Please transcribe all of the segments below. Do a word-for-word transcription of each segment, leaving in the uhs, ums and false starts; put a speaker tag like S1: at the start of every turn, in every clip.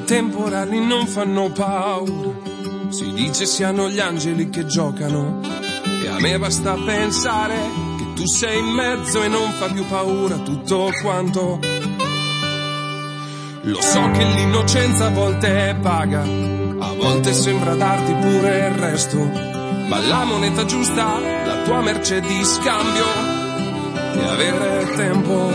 S1: temporali non fanno paura, si dice siano gli angeli che giocano, e a me basta pensare che tu sei in mezzo e non fa più paura tutto quanto. Lo so che l'innocenza a volte paga, a volte sembra darti pure il resto, ma la moneta giusta, la tua merce di scambio, è avere tempo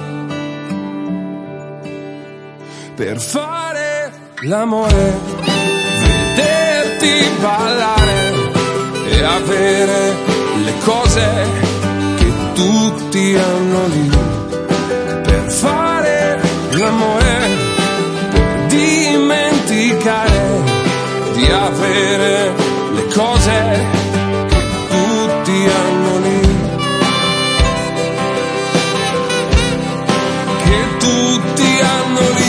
S1: per fare l'amore, vederti ballare e avere le cose che tutti hanno lì. Per fare l'amore, per dimenticare di avere le cose che tutti hanno lì. Che tutti hanno lì.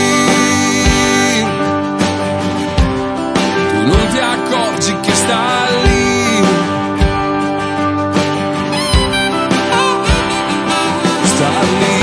S1: Accorgi che sta lì, sta lì.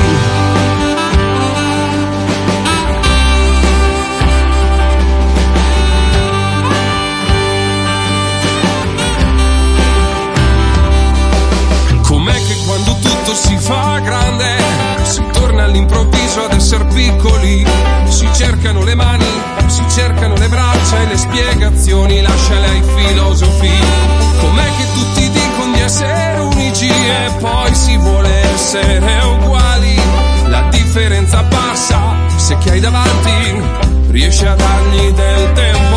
S1: Com'è che quando tutto si fa grande si torna all'improvviso ad essere piccoli, si cercano le mani, si cercano le braccia e le spiegazioni lasciale ai filosofi. Com'è che tutti dicono di essere unici e poi si vuole essere uguali? La differenza passa se chi hai davanti riesce a dargli del tempo